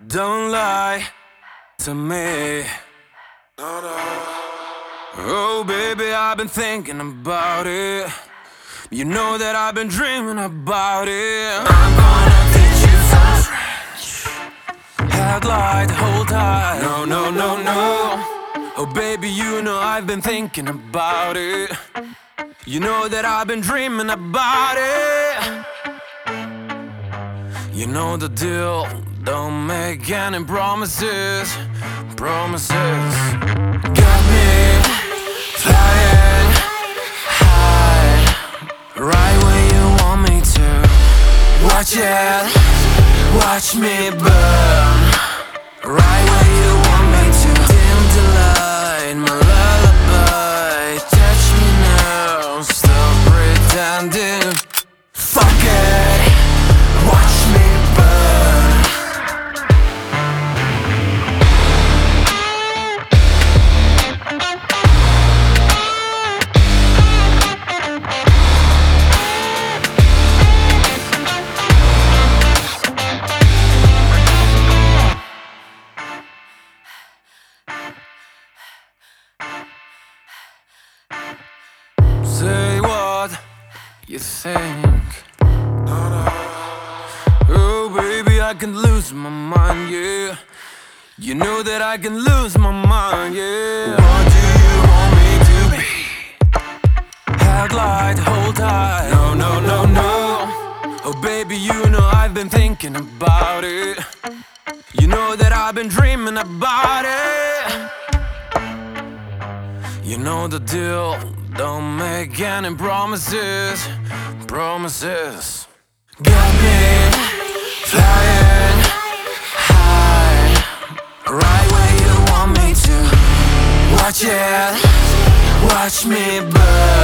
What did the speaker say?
Don't lie to me. Oh baby, I've been thinking about it. You know that I've been dreaming about it. I'm gonna teach you some French. Headlight, hold tight. No, no, no, no. Oh baby, you know I've been thinking about it. You know that I've been dreaming about it. You know the deal, don't make any promises. Promises got me flying high, right where you want me to. Watch it, watch me burn, right where you want me to. Dim the light, my lullaby. Touch me now, stop pretending. Fuck it, watch me burn. Say what you think. Oh baby, I can lose my mind, yeah. You know that I can lose my mind, yeah. What do you want me to be? Headlight, hold tight. No, no, no, no. Oh baby, you know I've been thinking about it. You know that I've been dreaming about it. You know the deal, don't make any promises. Promises got me flying high, right where you want me to. Watch it, watch me burn.